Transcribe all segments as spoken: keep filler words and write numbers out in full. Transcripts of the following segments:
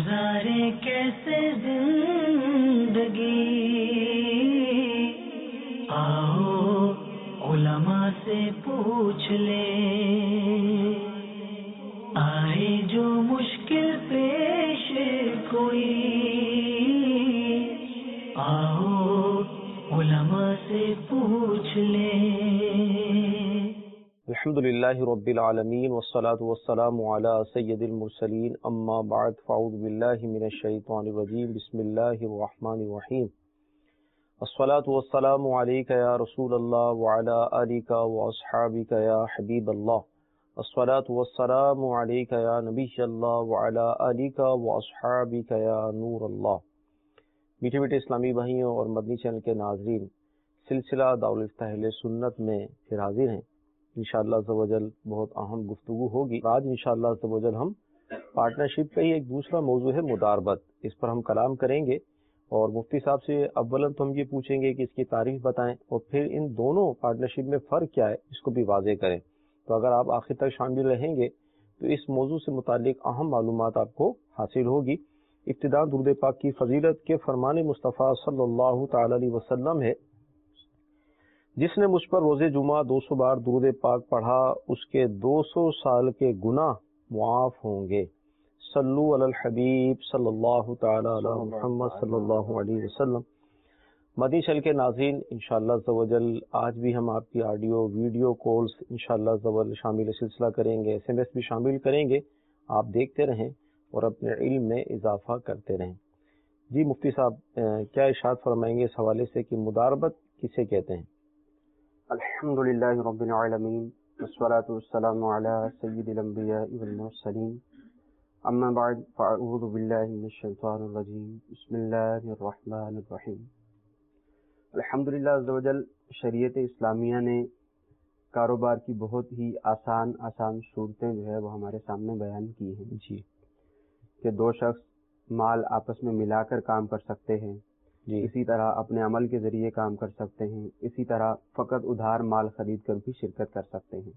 गुजारे कैसे जिंदगी, आओ उलमा से पूछ ले, आए जो मुश्किल पेश कोई, आओ उलमा से पूछ ले। अल्हम्दुलिल्लाहि रब्बिल आलमीन वस्सलातु वस्सलामु अला सय्यिदिल मुरसलीन अम्मा बाद फ़अऊज़ु बिल्लाहि मिनश शैतानिर रजीम बिस्मिल्लाहिर रहमानिर रहीम। अस्सलातु वस्सलामु अलैका या रसूलल्लाह व अला आलिका व अस्हाबिका या हबीबल्लाह। अस्सलातु वस्सलामु अलैका या नबियल्लाह व अला आलिका व अस्हाबिका या नूरल्लाह। मीठे मीठे इस्लामी भाइयों और मदनी चैनल के नाज़रीन, सिलसिला दारुल इफ्ताह अहले सुन्नत में फिर हाजिर हैं। इंशाअल्लाह अज़्ज़वजल बहुत अहम गुफ्तगू होगी। आज इंशाअल्लाह अज़्ज़वजल हम पार्टनरशिप का ही एक दूसरा मौजू है मुदारबत, इस पर हम कलाम करेंगे और मुफ्ती साहब से अव्वलन तो हम ये पूछेंगे कि इसकी तारीफ बताएं और फिर इन दोनों पार्टनरशिप में फ़र्क क्या है इसको भी वाज़ेह करें। तो अगर आप आखिर तक शामिल रहेंगे तो इस मौजू से मुतालिक अहम मालूमात आपको हासिल होगी। इब्तिदा दुरूद पाक की फजीलत के फरमान मुस्तफ़ा सल्लल्लाहु तआला अलैहि वसल्लम है, जिसने मुझ पर रोज़े जुमा दो सौ बार दुरूद पाक पढ़ा उसके दो सौ साल के गुनाह मुआफ होंगे। सल्लु अलल हबीब सल्लल्लाहु तआला अला मुहम्मद सल्लल्लाहु अलैहि वसल्लम। मदनी चैनल के नाज़रीन, इंशाअल्लाह अज़्ज़वजल आज भी हम आपकी ऑडियो वीडियो कॉल्स इंशाअल्लाह अज़्ज़वजल शामिल सिलसिला करेंगे, एस एम एस भी शामिल करेंगे। आप देखते रहें और अपने इल्म में इजाफा करते रहें। जी मुफ्ती साहब, क्या इरशाद फरमाएंगे इस हवाले से कि मुदारबत किसे कहते हैं? अल्हम्दुलिल्लाहि रब्बिल आलमीन वस्सलातु वस्सलामु अला सय्यिदिल अंबिया वल मुरसलीन अम्मा बाद फ़अऊज़ु बिल्लाहि मिनश शैतानिर रजीम बिस्मिल्लाहिर रहमानिर रहीम। अल्हम्दुलिल्लाह अज़्ज़ व जल शरीयत इस्लामिया ने कारोबार की बहुत ही आसान आसान सूरतें जो है वो हमारे सामने बयान की हैं जी, कि दो शख्स माल आपस में मिलाकर काम कर सकते हैं जी, इसी तरह अपने अमल के जरिए काम कर सकते हैं, इसी तरह फ़कत उधार माल खरीद कर भी शिरकत कर सकते हैं।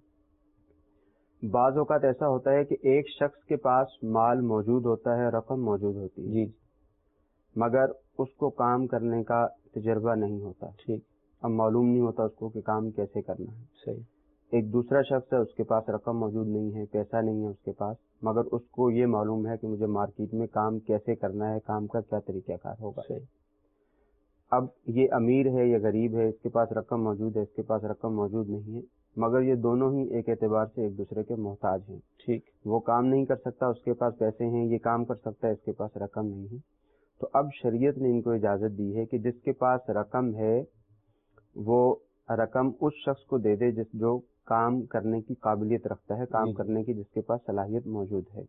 बाज़ औक़ात ऐसा होता है कि एक शख्स के पास माल मौजूद होता है, रकम मौजूद होती है, जी, मगर उसको काम करने का तजर्बा नहीं होता। ठीक, अब मालूम नहीं होता उसको कि काम कैसे करना है। सही, एक दूसरा शख्स है, उसके पास रकम मौजूद नहीं है, पैसा नहीं है उसके पास, मगर उसको ये मालूम है कि मुझे मार्केट में काम कैसे करना है, काम का क्या तरीक़ाकार होगा। सही, अब ये अमीर है या गरीब है, इसके पास रकम मौजूद है, इसके पास रकम मौजूद नहीं है, मगर ये दोनों ही एक एतबार से एक दूसरे के मोहताज हैं। ठीक, वो काम नहीं कर सकता, उसके पास पैसे हैं, ये काम कर सकता है, इसके पास रकम नहीं है। तो अब शरीयत ने इनको इजाज़त दी है कि जिसके पास रकम है वो रकम उस शख्स को दे दे जिस जो काम करने की काबिलियत रखता है, काम करने की जिसके पास सलाहियत मौजूद है।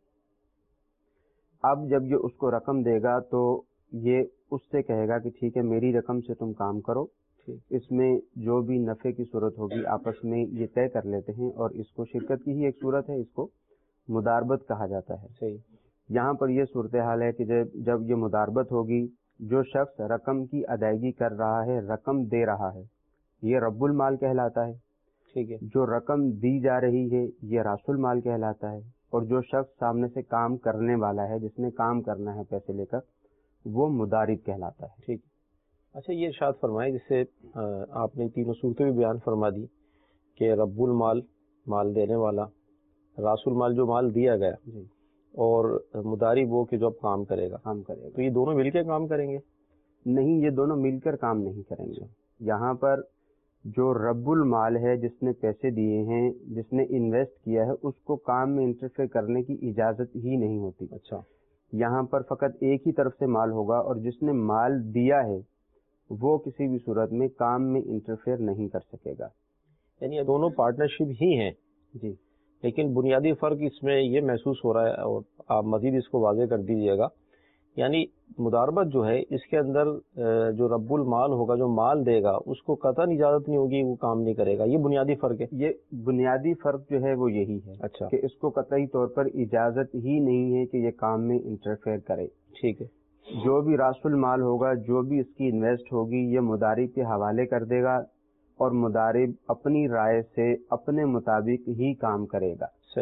अब जब ये उसको रकम देगा तो ये उससे कहेगा कि ठीक है, मेरी रकम से तुम काम करो, इसमें जो भी नफ़े की सूरत होगी आपस में ये तय कर लेते हैं और इसको शिरकत की ही एक सूरत है, इसको मुदारबत कहा जाता है। सही, यहाँ पर यह सूरत हाल है कि जब जब ये मुदारबत होगी, जो शख्स रकम की अदायगी कर रहा है, रकम दे रहा है, ये रब्बुल माल कहलाता है। ठीक है, जो रकम दी जा रही है ये रासुल माल कहलाता है। और जो शख्स सामने से काम करने वाला है, जिसने काम करना है पैसे लेकर, वो मुदारिब कहलाता है। ठीक। अच्छा, ये इरशाद फरमाए, जिससे आपने तीनों सूरतें भी बयान फरमा दी कि रब्बुल माल, माल देने वाला, रासुल माल जो माल दिया गया जी, और मुदारिब वो कि जो अब काम करेगा काम करेगा। तो ये दोनों मिलकर काम करेंगे? नहीं, ये दोनों मिलकर काम नहीं करेंगे। यहाँ पर जो रब्बुल माल है, जिसने पैसे दिए हैं, जिसने इन्वेस्ट किया है, उसको काम में इंटरफेयर करने की इजाज़त ही नहीं होती। अच्छा, यहाँ पर फ़कत एक ही तरफ से माल होगा और जिसने माल दिया है वो किसी भी सूरत में काम में इंटरफेयर नहीं कर सकेगा। यानी ये दोनों पार्टनरशिप ही हैं जी, लेकिन बुनियादी फ़र्क इसमें ये महसूस हो रहा है और आप मज़ीद इसको वाज़ेह कर दीजिएगा। यानी मुदारबत जो है इसके अंदर जो रब्बुल माल होगा, जो माल देगा, उसको कतई इजाज़त नहीं होगी, वो काम नहीं करेगा। ये बुनियादी फ़र्क है। ये बुनियादी फ़र्क जो है वो यही है। अच्छा, कि इसको कतई तौर पर इजाज़त ही नहीं है कि ये काम में इंटरफेयर करे। ठीक है। जो भी रासुल माल होगा, जो भी इसकी इन्वेस्ट होगी, ये मुदारिब के हवाले कर देगा और मुदारिब अपनी राय से अपने मुताबिक ही काम करेगा। सही।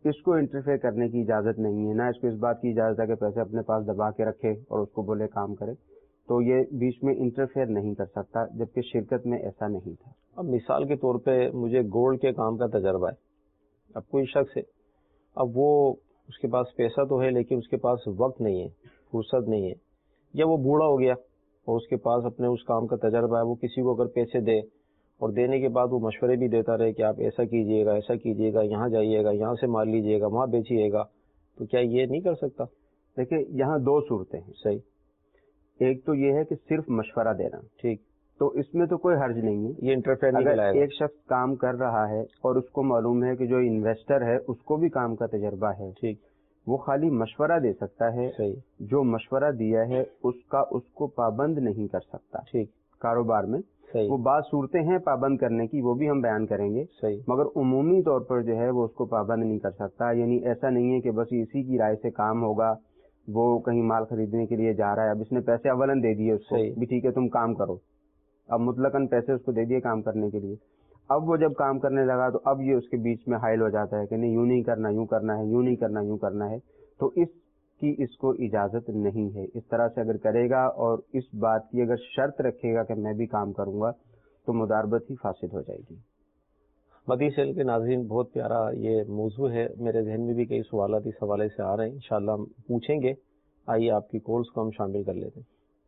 اس کو انٹرفیئر کرنے کی اجازت نہیں ہے، نہ اس کو اس بات کی اجازت ہے کہ پیسے اپنے پاس دبا کے رکھے اور اس کو بولے کام کرے، تو یہ بیچ میں انٹرفیئر نہیں کر سکتا، جبکہ شرکت میں ایسا نہیں تھا۔ اب مثال کے طور پہ مجھے گولڈ کے کام کا تجربہ ہے، اب کوئی شخص ہے، اب وہ اس کے پاس پیسہ تو ہے لیکن اس کے پاس وقت نہیں ہے، فرصت نہیں ہے، یا وہ بوڑھا ہو گیا اور اس کے پاس اپنے اس کام کا تجربہ ہے، وہ کسی کو اگر پیسے دے اور دینے کے بعد وہ مشورے بھی دیتا رہے کہ آپ ایسا کیجئے گا، ایسا کیجئے گا، یہاں جائیے گا، یہاں سے مال لیجئے گا، وہاں بیچیے گا، تو کیا یہ نہیں کر سکتا؟ دیکھیں یہاں دو صورتیں ہیں، صحیح، ایک تو یہ ہے کہ صرف مشورہ دینا، ٹھیک، تو اس میں تو کوئی حرج نہیں ہے، یہ انٹرفیئر نہیں اگر کہلائے گا۔ ایک شخص کام کر رہا ہے اور اس کو معلوم ہے کہ جو انویسٹر ہے اس کو بھی کام کا تجربہ ہے، ٹھیک، وہ خالی مشورہ دے سکتا ہے، صحیح، جو مشورہ دیا ہے اس کا اس کو پابند نہیں کر سکتا ٹھیک، کاروبار میں۔ صحیح، وہ بعض صورتیں ہیں پابند کرنے کی، وہ بھی ہم بیان کریں گے، صحیح، مگر عمومی طور پر جو ہے وہ اس کو پابند نہیں کر سکتا، یعنی ایسا نہیں ہے کہ بس اسی کی رائے سے کام ہوگا، وہ کہیں مال خریدنے کے لیے جا رہا ہے، اب اس نے پیسے اولن دے دیے اس کو صحیح، بھی، ٹھیک ہے تم کام کرو، اب مطلقاً پیسے اس کو دے دیے کام کرنے کے لیے، اب وہ جب کام کرنے لگا تو اب یہ اس کے بیچ میں حائل ہو جاتا ہے کہ نہیں یوں نہیں کرنا، یوں کرنا ہے، یوں نہیں کرنا، یوں کرنا ہے، تو اس کی اس کو اجازت نہیں ہے۔ اس طرح سے اگر کرے گا اور اس بات کی اگر شرط رکھے گا کہ میں بھی کام کروں گا تو مداربت ہی فاسد ہو جائے گی۔ مدی سیل کے ناظرین، بہت پیارا یہ موضوع ہے، میرے ذہن میں بھی کئی سوالات اس حوالے سے آ رہے ہیں، انشاءاللہ ہم پوچھیں گے، آئیے آپ کی کالز کو ہم شامل کر لیتے ہیں۔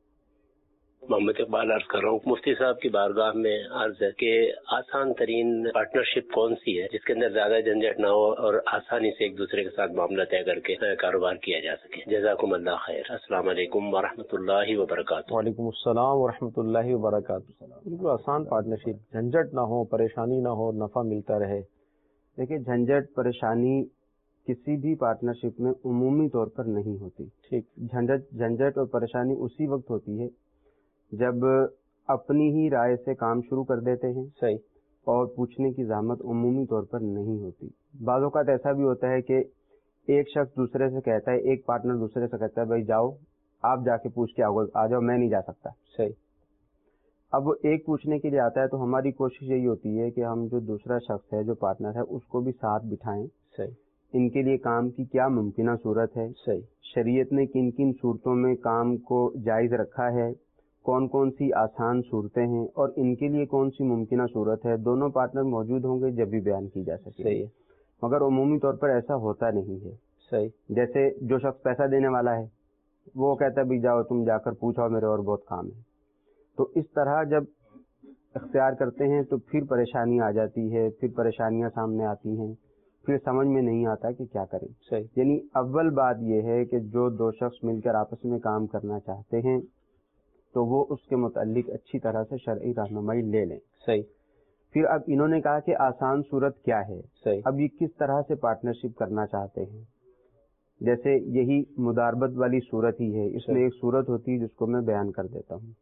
محمد اقبال عرض کر رہا ہوں، مفتی صاحب کی بارگاہ میں عرض ہے کہ آسان ترین پارٹنرشپ کون سی ہے جس کے اندر زیادہ جھنجھٹ نہ ہو اور آسانی سے ایک دوسرے کے ساتھ معاملہ طے کر کے کاروبار کیا جا سکے؟ جزاکم اللہ خیر، السلام علیکم ورحمۃ اللہ وبرکاتہ۔ وعلیکم السلام ورحمۃ اللہ وبرکاتہ۔ بالکل آسان پارٹنرشپ، جھنجھٹ نہ ہو، پریشانی نہ ہو، نفع ملتا رہے۔ دیکھیں جھنجھٹ پریشانی کسی بھی پارٹنرشپ میں عمومی طور پر نہیں ہوتی، ٹھیک، جھنجھٹ جھنجھٹ اور پریشانی اسی وقت ہوتی ہے جب اپنی ہی رائے سے کام شروع کر دیتے ہیں، صحیح، اور پوچھنے کی زحمت عمومی طور پر نہیں ہوتی۔ بعض اوقات ایسا بھی ہوتا ہے کہ ایک شخص دوسرے سے کہتا ہے، ایک پارٹنر دوسرے سے کہتا ہے بھائی جاؤ آپ جا کے پوچھ کے آؤ، آ جاؤ، میں نہیں جا سکتا۔ صحیح، اب وہ ایک پوچھنے کے لیے آتا ہے تو ہماری کوشش یہی ہوتی ہے کہ ہم جو دوسرا شخص ہے جو پارٹنر ہے اس کو بھی ساتھ بٹھائیں، صحیح، ان کے لیے کام کی کیا ممکنہ صورت ہے، صحیح، شریعت نے کن کن صورتوں میں کام کو جائز رکھا ہے، کون کون سی آسان صورتیں ہیں اور ان کے لیے کون سی ممکنہ صورت ہے، دونوں پارٹنر موجود ہوں گے جب بھی بیان کی جا سکے۔ صحیح، مگر عمومی طور پر ایسا ہوتا نہیں ہے۔ صحیح، جیسے جو شخص پیسہ دینے والا ہے وہ کہتا ہے بھی جاؤ تم جا کر پوچھو، میرے اور بہت کام ہے، تو اس طرح جب اختیار کرتے ہیں تو پھر پریشانی آ جاتی ہے، پھر پریشانیاں سامنے آتی ہیں، پھر سمجھ میں نہیں آتا کہ کیا کریں۔ صحیح، یعنی اول بات یہ ہے کہ جو دو شخص مل کر آپس میں کام کرنا چاہتے ہیں تو وہ اس کے متعلق اچھی طرح سے شرعی رہنمائی لے لیں۔ صحیح، پھر اب انہوں نے کہا کہ آسان صورت کیا ہے، صحیح، اب یہ کس طرح سے پارٹنرشپ کرنا چاہتے ہیں، جیسے یہی مداربت والی صورت ہی ہے، اس میں ایک صورت ہوتی ہے جس کو میں بیان کر دیتا ہوں۔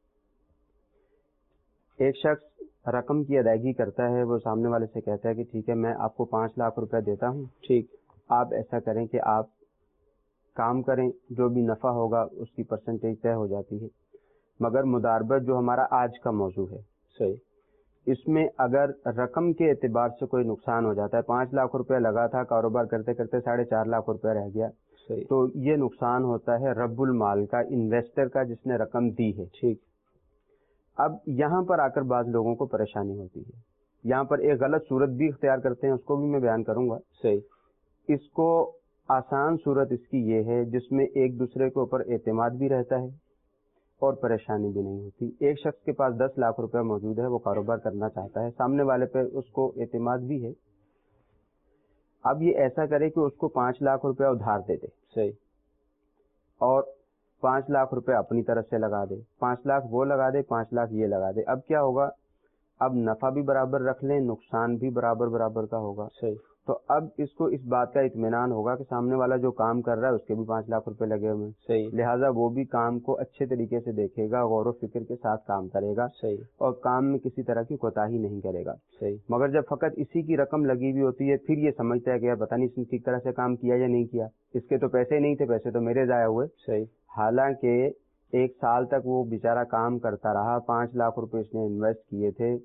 ایک شخص رقم کی ادائیگی کرتا ہے، وہ سامنے والے سے کہتا ہے کہ ٹھیک ہے میں آپ کو پانچ لاکھ روپے دیتا ہوں، ٹھیک، آپ ایسا کریں کہ آپ کام کریں، جو بھی نفع ہوگا اس کی پرسنٹیج طے ہو جاتی ہے، مگر مداربت جو ہمارا آج کا موضوع ہے، صحیح، اس میں اگر رقم کے اعتبار سے کوئی نقصان ہو جاتا ہے، پانچ لاکھ روپے لگا تھا، کاروبار کرتے کرتے ساڑھے چار لاکھ روپے رہ گیا، صحیح، تو یہ نقصان ہوتا ہے رب المال کا، انویسٹر کا جس نے رقم دی ہے۔ ٹھیک، اب یہاں پر آ کر بعض لوگوں کو پریشانی ہوتی ہے، یہاں پر ایک غلط صورت بھی اختیار کرتے ہیں، اس کو بھی میں بیان کروں گا۔ صحیح، اس کو آسان صورت اس کی یہ ہے جس میں ایک دوسرے کے اوپر اعتماد بھی رہتا ہے اور پریشانی بھی نہیں ہوتی۔ ایک شخص کے پاس دس لاکھ روپے موجود ہے، وہ کاروبار کرنا چاہتا ہے، سامنے والے پہ اس کو اعتماد بھی ہے، اب یہ ایسا کرے کہ اس کو پانچ لاکھ روپے ادھار دے دے، صحیح، اور پانچ لاکھ روپے اپنی طرف سے لگا دے، پانچ لاکھ وہ لگا دے، پانچ لاکھ یہ لگا دے۔ اب کیا ہوگا، اب نفع بھی برابر رکھ لیں، نقصان بھی برابر برابر کا ہوگا۔ صحیح، تو اب اس کو اس بات کا اطمینان ہوگا کہ سامنے والا جو کام کر رہا ہے اس کے بھی پانچ لاکھ روپے لگے ہوئے ہیں، صحیح، لہٰذا وہ بھی کام کو اچھے طریقے سے دیکھے گا، غور و فکر کے ساتھ کام کرے گا، صحیح، اور کام میں کسی طرح کی کوتاہی نہیں کرے گا۔ صحیح، مگر جب فقط اسی کی رقم لگی ہوئی ہوتی ہے، پھر یہ سمجھتا ہے کہ یار پتہ نہیں اس نے ٹھیک طرح سے کام کیا یا نہیں کیا، اس کے تو پیسے نہیں تھے، پیسے تو میرے ضائع ہوئے۔ صحیح، حالانکہ ایک سال تک وہ بیچارہ کام کرتا رہا، پانچ لاکھ روپے اس نے انویسٹ کیے تھے،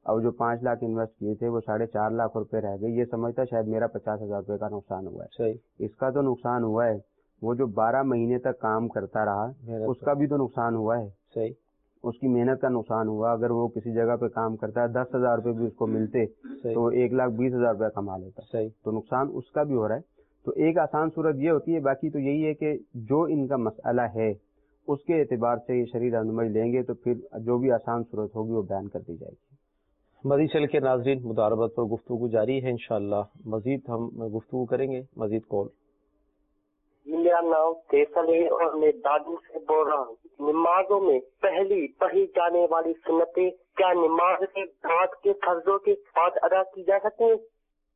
اور جو پانچ لاکھ انویسٹ کیے تھے وہ ساڑھے چار لاکھ روپے رہ گئے، یہ سمجھتا شاید میرا پچاس ہزار روپے کا نقصان ہوا ہے. صحیح. اس کا تو نقصان ہوا ہے. وہ جو بارہ مہینے تک کام کرتا رہا اس کا بھی تو نقصان ہوا ہے. صحیح. اس کی محنت کا نقصان ہوا. اگر وہ کسی جگہ پہ کام کرتا ہے دس ہزار روپے بھی اس کو ملتے تو وہ ایک لاکھ بیس ہزار روپے کما لیتا. صحیح. تو نقصان اس کا بھی ہو رہا ہے. تو ایک آسان صورت یہ ہوتی ہے. باقی تو یہی ہے کہ جو ان کا مسئلہ ہے اس کے اعتبار سے یہ شرعی رہنمائی لیں گے تو پھر جو بھی آسان صورت ہوگی وہ بیان کر دی جائے گی. مزید چل کے ناظرین مداربت پر گفتگو جاری ہے انشاءاللہ. مزید ہم گفتگو کریں گے. مزید کال. میرا نام فیصل ہے اور میں دادو سے بول رہا ہوں. نمازوں میں پہلی پڑھی جانے والی سنتیں کیا نماز کے بعد کے فرضوں کے بعد ادا کی جا سکتی ہیں؟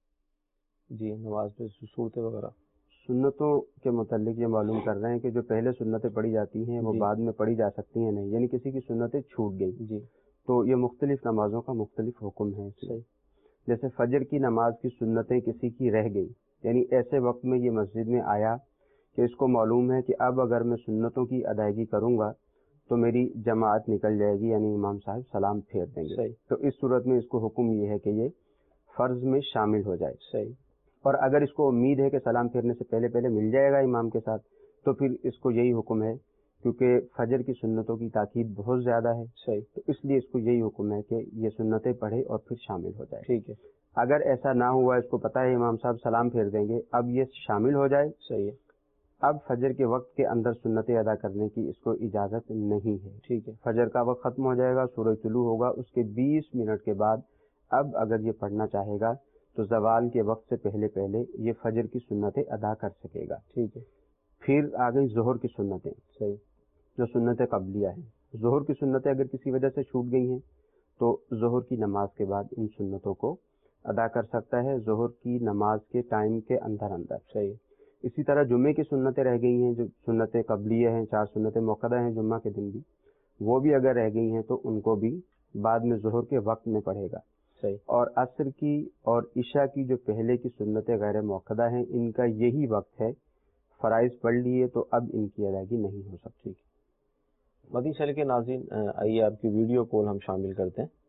جی نماز میں صورتیں وغیرہ سنتوں کے متعلق یہ معلوم کر رہے ہیں کہ جو پہلے سنتیں پڑھی جاتی ہیں وہ جی. بعد میں پڑھی جا سکتی ہیں نہیں، یعنی کسی کی سنتیں چھوٹ گئی جی تو یہ مختلف نمازوں کا مختلف حکم ہے. صحیح. جیسے فجر کی نماز کی سنتیں کسی کی رہ گئی، یعنی ایسے وقت میں یہ مسجد میں آیا کہ اس کو معلوم ہے کہ اب اگر میں سنتوں کی ادائیگی کروں گا تو میری جماعت نکل جائے گی، یعنی امام صاحب سلام پھیر دیں گے. صحیح. تو اس صورت میں اس کو حکم یہ ہے کہ یہ فرض میں شامل ہو جائے. صحیح. اور اگر اس کو امید ہے کہ سلام پھیرنے سے پہلے پہلے مل جائے گا امام کے ساتھ تو پھر اس کو یہی حکم ہے، کیونکہ فجر کی سنتوں کی تاکید بہت زیادہ ہے. صحیح. تو اس لیے اس کو یہی حکم ہے کہ یہ سنتیں پڑھے اور پھر شامل ہو جائے. ٹھیک ہے. اگر ایسا نہ ہوا، اس کو پتہ ہے امام صاحب سلام پھیر دیں گے، اب یہ شامل ہو جائے. صحیح ہے. اب فجر کے وقت کے اندر سنتیں ادا کرنے کی اس کو اجازت نہیں ہے. ٹھیک ہے. فجر کا وقت ختم ہو جائے گا، سورج طلوع ہوگا، اس کے بیس منٹ کے بعد اب اگر یہ پڑھنا چاہے گا تو زوال کے وقت سے پہلے پہلے یہ فجر کی سنتیں ادا کر سکے گا. ٹھیک ہے. پھر آ گئی ظہر کی سنتیں. صحیح. جو سنتیں قبلیہ ہیں. ظہر کی سنتیں اگر کسی وجہ سے چھوٹ گئی ہیں تو ظہر کی نماز کے بعد ان سنتوں کو ادا کر سکتا ہے، ظہر کی نماز کے ٹائم کے اندر اندر. صحیح. اسی طرح جمعے کی سنتیں رہ گئی ہیں، جو سنتیں قبلیہ ہیں، چار سنتیں موقدہ ہیں جمعہ کے دن بھی، وہ بھی اگر رہ گئی ہیں تو ان کو بھی بعد میں ظہر کے وقت میں پڑھے گا. صحیح. اور عصر کی اور عشاء کی جو پہلے کی سنتیں غیر موقدہ ہیں ان کا یہی وقت ہے، فرائض پڑھ لیے تو اب ان کی ادائیگی نہیں ہو سکتی. مدی چل کے ناظرین آئیے آپ کی ویڈیو کال ہم شامل کرتے ہیں.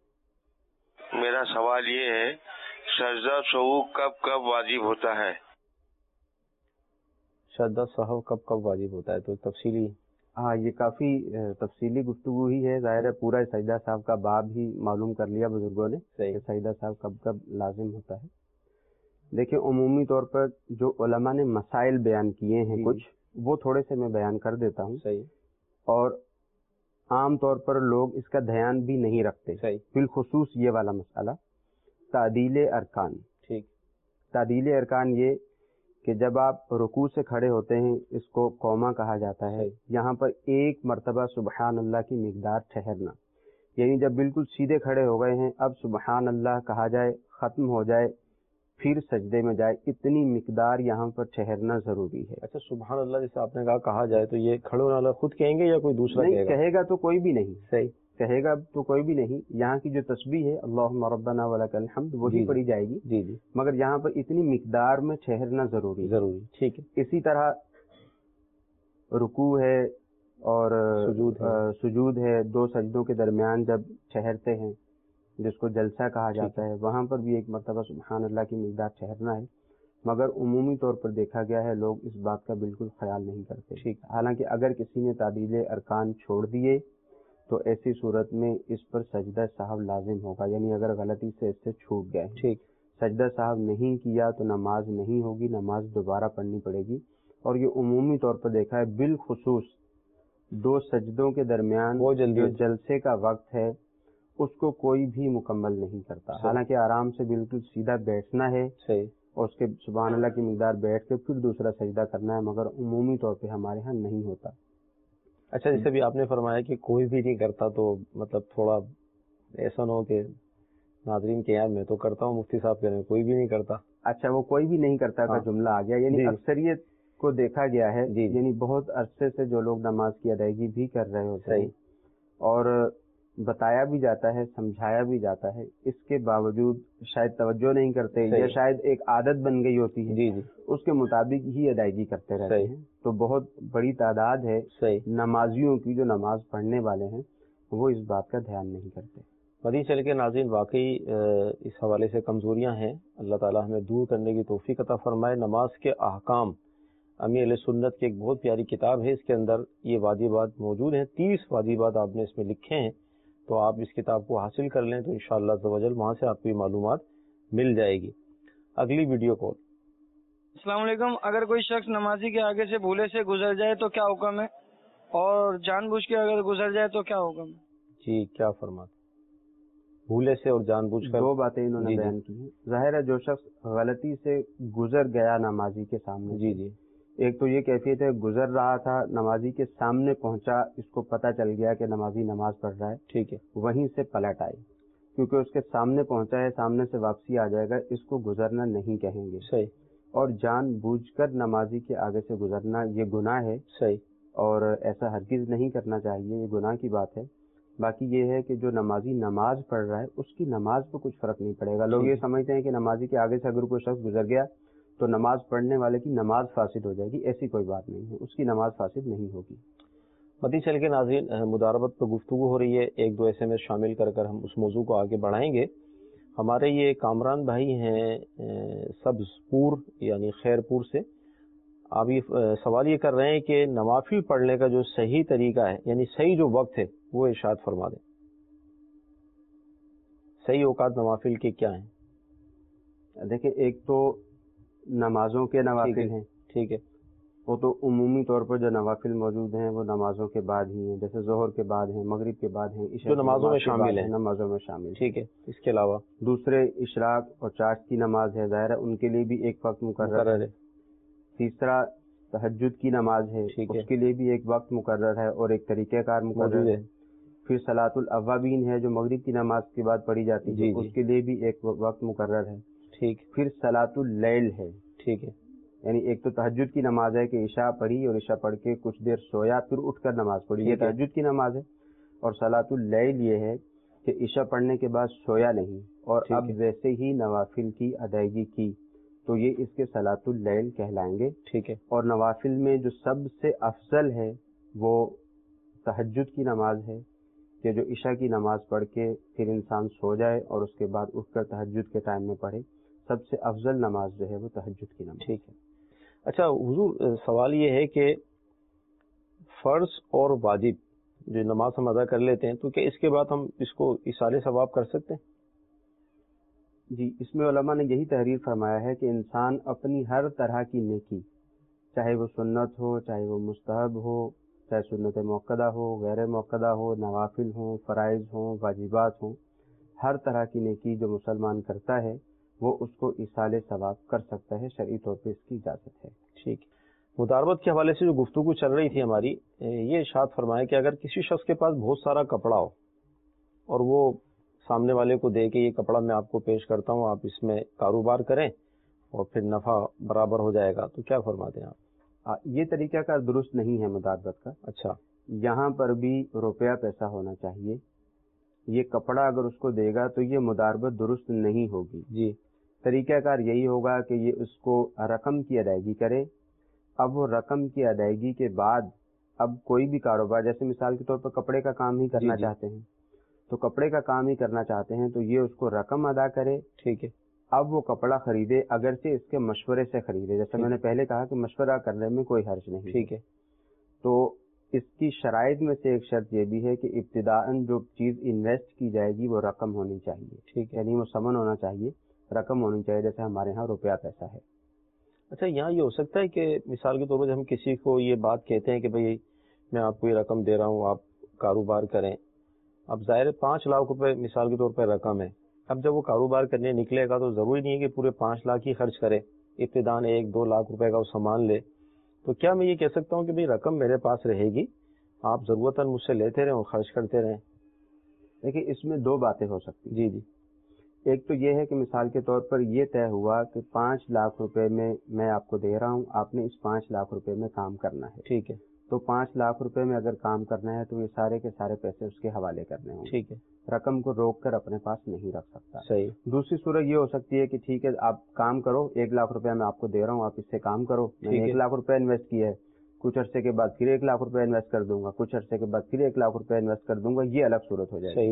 میرا سوال یہ ہے سجدہ سہو کب کب واجب ہوتا ہے؟ سجدہ سہو کب کب واجب ہوتا ہے؟ تو تفصیلی ہاں یہ کافی تفصیلی گفتگو ہی ہے. ظاہر ہے پورا سجدہ صاحب کا باب ہی معلوم کر لیا بزرگوں نے کہ سجدہ صاحب کب کب لازم ہوتا ہے. دیکھیں عمومی طور پر جو علماء نے مسائل بیان کیے ہیں کچھ وہ تھوڑے سے میں بیان کر دیتا ہوں. صحیح. اور عام طور پر لوگ اس کا دھیان بھی نہیں رکھتے. صحیح. بالخصوص یہ والا مسئلہ تعدیل ارکان. ٹھیک. تعدیل ارکان یہ کہ جب آپ رکوع سے کھڑے ہوتے ہیں اس کو قوما کہا جاتا ہے. یہاں پر ایک مرتبہ سبحان اللہ کی مقدار ٹھہرنا، یعنی جب بالکل سیدھے کھڑے ہو گئے ہیں اب سبحان اللہ کہا جائے، ختم ہو جائے، پھر سجدے میں جائے، اتنی مقدار یہاں پر ٹھہرنا ضروری ہے. اچھا سبحان اللہ جیسے آپ نے کہا کہا جائے تو یہ کھڑے ہونے والا خود کہیں گے یا کوئی دوسرا نہیں کہے گا؟ کہے گا تو کوئی بھی نہیں. صحیح. کہے گا تو کوئی بھی نہیں. یہاں کی جو تسبیح ہے اللہم ربنا ولک الحمد وہی جی پڑھی جائے گی. جی جی. مگر یہاں پر اتنی مقدار میں ٹھہرنا ضروری ضروری. ٹھیک ہے. اسی طرح رکوع ہے اور سجود ہے. سجود ہے، دو سجدوں کے درمیان جب ٹھہرتے ہیں جس کو جلسہ کہا جاتا ہے، وہاں پر بھی ایک مرتبہ سبحان اللہ کی مقدار ٹھہرنا ہے. مگر عمومی طور پر دیکھا گیا ہے لوگ اس بات کا بالکل خیال نہیں کرتے. ٹھیک. حالانکہ اگر کسی نے تعدیل ارکان چھوڑ دیے تو ایسی صورت میں اس پر سجدہ صاحب لازم ہوگا، یعنی اگر غلطی سے اس سے چھوٹ گئے. ٹھیک. سجدہ صاحب نہیں کیا تو نماز نہیں ہوگی، نماز دوبارہ پڑھنی پڑے گی. اور یہ عمومی طور پر دیکھا ہے بالخصوص دو سجدوں کے درمیان وہ جلدی جو جلسے کا وقت ہے اس کو کوئی بھی مکمل نہیں کرتا. حالانکہ آرام سے بالکل سیدھا بیٹھنا ہے صحیح اور اس کے سبحان اللہ کی مقدار بیٹھ کے پھر دوسرا سجدہ کرنا ہے، مگر عمومی طور پہ ہمارے ہاں نہیں ہوتا. اچھا جیسے بھی آپ نے فرمایا کہ کوئی بھی نہیں کرتا تو مطلب تھوڑا ایسا نہ ہو کہ ناظرین کے یہاں میں تو کرتا ہوں، مفتی صاحب کہہ رہے ہیں کوئی بھی نہیں کرتا. اچھا وہ کوئی بھی نہیں کرتا کا جملہ آ گیا، یعنی اکثریت کو دیکھا گیا ہے یعنی بہت عرصے سے جو لوگ نماز کی ادائیگی بھی کر رہے ہوتے ہیں اور بتایا بھی جاتا ہے، سمجھایا بھی جاتا ہے، اس کے باوجود شاید توجہ نہیں کرتے یا شاید ایک عادت بن گئی ہوتی ہے، جی جی اس کے مطابق ہی ادائیگی کرتے رہتے ہیں. تو بہت بڑی تعداد ہے نمازیوں کی جو نماز پڑھنے والے ہیں وہ اس بات کا دھیان نہیں کرتے. مدی چل کے ناظرین واقعی اس حوالے سے کمزوریاں ہیں، اللہ تعالیٰ ہمیں دور کرنے کی توفیق عطا فرمائے۔ نماز کے احکام امی اہل سنت کی ایک بہت پیاری کتاب ہے، اس کے اندر یہ واجبات موجود ہیں، تیس واجبات آپ نے اس میں لکھے ہیں، تو آپ اس کتاب کو حاصل کر لیں تو انشاءاللہ عز و جل وہاں سے آپ کو یہ معلومات مل جائے گی۔ اگلی ویڈیو کال۔ السلام علیکم، اگر کوئی شخص نمازی کے آگے سے بھولے سے گزر جائے تو کیا حکم ہے، اور جان بوجھ کے اگر گزر جائے تو کیا حکم ہے؟ جی کیا فرماتے؟ بھولے سے اور جان بوجھ کر دو باتیں انہوں نے بیان کی ہیں۔ ظاہر ہے جو شخص غلطی سے گزر گیا نمازی کے سامنے، جی جی ایک تو یہ کیفیت ہے گزر رہا تھا، نمازی کے سامنے پہنچا، اس کو پتہ چل گیا کہ نمازی نماز پڑھ رہا ہے، ٹھیک ہے، وہیں سے پلٹ آئے، کیونکہ اس کے سامنے پہنچا ہے، سامنے سے واپسی آ جائے گا، اس کو گزرنا نہیں کہیں گے۔ صحیح۔ اور جان بوجھ کر نمازی کے آگے سے گزرنا یہ گناہ ہے، صحیح، اور ایسا ہرگز نہیں کرنا چاہیے، یہ گناہ کی بات ہے۔ باقی یہ ہے کہ جو نمازی نماز پڑھ رہا ہے اس کی نماز پہ کچھ فرق نہیں پڑے گا۔ لوگ یہ سمجھتے ہیں کہ نمازی کے آگے سے اگر کوئی شخص گزر گیا تو نماز پڑھنے والے کی نماز فاسد ہو جائے گی، ایسی کوئی بات نہیں ہے، اس کی نماز فاسد نہیں ہوگی۔ مدی چل کے ناظرین مداربت پہ گفتگو ہو رہی ہے، ایک دو ایس ایم ایس شامل کر کر ہم اس موضوع کو آگے بڑھائیں گے۔ ہمارے یہ کامران بھائی ہیں سبز پور یعنی خیر پور سے، آپ یہ سوال یہ کر رہے ہیں کہ نوافل پڑھنے کا جو صحیح طریقہ ہے یعنی صحیح جو وقت ہے وہ ارشاد فرما دیں، صحیح اوقات نوافل کے کیا ہیں؟ دیکھیں ایک تو نمازوں کے نوافل ہیں، ٹھیک ہے، وہ تو عمومی طور پر جو نوافل موجود ہیں وہ نمازوں کے بعد ہی ہیں، جیسے ظہر کے بعد ہیں، مغرب کے بعد ہیں، عشاء جو نمازوں میں شامل ہیں، نمازوں میں شامل، ٹھیک ہے۔ اس کے علاوہ دوسرے اشراق اور چاش کی نماز ہے، ظاہر ہے ان کے لیے بھی ایک وقت مقرر ہے۔ تیسرا تہجد کی نماز ہے، اس کے لیے بھی ایک وقت مقرر ہے اور ایک طریقہ کار مقرر ہے۔ پھر صلاۃ الاوابین ہے جو مغرب کی نماز کے بعد پڑھی جاتی ہے، اس کے لیے بھی ایک وقت مقرر ہے، ٹھیک۔ پھر صلاۃ اللیل ہے، ٹھیک ہے، یعنی ایک تو تہجد کی نماز ہے کہ عشاء پڑھی اور عشاء پڑھ کے کچھ دیر سویا پھر اٹھ کر نماز پڑھی، یہ تہجد کی نماز ہے۔ اور صلاۃ اللیل یہ ہے کہ عشاء پڑھنے کے بعد سویا نہیں اور اب ویسے ہی نوافل کی ادائیگی کی، تو یہ اس کے صلاۃ اللیل کہلائیں گے، ٹھیک ہے۔ اور نوافل میں جو سب سے افضل ہے وہ تہجد کی نماز ہے کہ جو عشاء کی نماز پڑھ کے پھر انسان سو جائے اور اس کے بعد اٹھ کر تہجد کے ٹائم میں پڑھے، سب سے افضل نماز جو ہے وہ تہجد کی نماز، ٹھیک ہے۔ اچھا حضور سوال یہ ہے کہ فرض اور واجب جو نماز ہم ادا کر لیتے ہیں تو کیا اس کے بعد ہم اس کو ایصال ثواب کر سکتے ہیں؟ جی، اس میں علماء نے یہی تحریر فرمایا ہے کہ انسان اپنی ہر طرح کی نیکی، چاہے وہ سنت ہو، چاہے وہ مستحب ہو، چاہے سنت موقدہ ہو، غیر موقدہ ہو، نوافل ہوں، فرائض ہوں، واجبات ہوں، ہر طرح کی نیکی جو مسلمان کرتا ہے وہ اس کو ایصال ثواب کر سکتا ہے، شرعی طور پہ اس کی اجازت ہے، ٹھیک۔ مداربت کے حوالے سے جو گفتگو چل رہی تھی ہماری، یہ ارشاد فرمائے کہ اگر کسی شخص کے پاس بہت سارا کپڑا ہو اور وہ سامنے والے کو دے کے یہ کپڑا میں آپ کو پیش کرتا ہوں، آپ اس میں کاروبار کریں اور پھر نفع برابر ہو جائے گا، تو کیا فرماتے ہیں آپ؟ یہ طریقہ کار درست نہیں ہے مداربت کا۔ اچھا، یہاں پر بھی روپیہ پیسہ ہونا چاہیے، یہ کپڑا اگر اس کو دے گا تو یہ مداربت درست نہیں ہوگی۔ جی، طریقہ کار یہی ہوگا کہ یہ اس کو رقم کی ادائیگی کرے، اب وہ رقم کی ادائیگی کے بعد اب کوئی بھی کاروبار، جیسے مثال کے طور پر کپڑے کا کام ہی کرنا جی جی چاہتے ہیں تو کپڑے کا کام ہی کرنا چاہتے ہیں تو یہ اس کو رقم ادا کرے، ٹھیک ہے، اب وہ کپڑا خریدے، اگرچہ اس کے مشورے سے خریدے، جیسے میں نے پہلے کہا کہ مشورہ کرنے میں کوئی حرج نہیں، ٹھیک ہے۔ تو اس کی شرائط میں سے ایک شرط یہ بھی ہے کہ ابتداءً جو چیز انویسٹ کی جائے گی وہ رقم ہونی چاہیے، ٹھیک ہے، یعنی وہ ثمن ہونا چاہیے، رقم ہونی چاہیے، جیسے ہمارے ہاں روپیہ پیسہ ہے۔ اچھا، یہاں یہ ہو سکتا ہے کہ مثال کے طور پر ہم کسی کو یہ بات کہتے ہیں کہ بھئی میں آپ کو یہ رقم دے رہا ہوں، آپ کاروبار کریں، اب ظاہر پانچ لاکھ روپے مثال کے طور پر رقم ہے، اب جب وہ کاروبار کرنے نکلے گا تو ضروری نہیں ہے کہ پورے پانچ لاکھ ہی خرچ کرے، ابتداً ایک دو لاکھ روپے کا وہ سامان لے، تو کیا میں یہ کہہ سکتا ہوں کہ بھئی رقم میرے پاس رہے گی، آپ ضرورتاً مجھ سے لیتے رہیں اور خرچ کرتے رہیں؟ دیکھیے اس میں دو باتیں ہو سکتی ہیں۔ جی جی، ایک تو یہ ہے کہ مثال کے طور پر یہ طے ہوا کہ پانچ لاکھ روپے میں میں آپ کو دے رہا ہوں، آپ نے اس پانچ لاکھ روپے میں کام کرنا ہے، ٹھیک ہے، تو پانچ لاکھ روپے میں اگر کام کرنا ہے تو یہ سارے کے سارے پیسے اس کے حوالے کرنے ہوں، ٹھیک ہے، رقم کو روک کر اپنے پاس نہیں رکھ سکتا۔ صحیح۔ دوسری صورت یہ ہو سکتی ہے کہ ٹھیک ہے آپ کام کرو، ایک لاکھ روپے میں آپ کو دے رہا ہوں، آپ اس سے کام کرو، میں نے ایک لاکھ روپے انویسٹ کیا ہے، کچھ عرصے کے بعد پھر ایک لاکھ روپے انویسٹ کر دوں گا، کچھ عرصے کے بعد پھر ایک لاکھ روپے انویسٹ کر دوں گا، یہ الگ صورت ہو جائے گی۔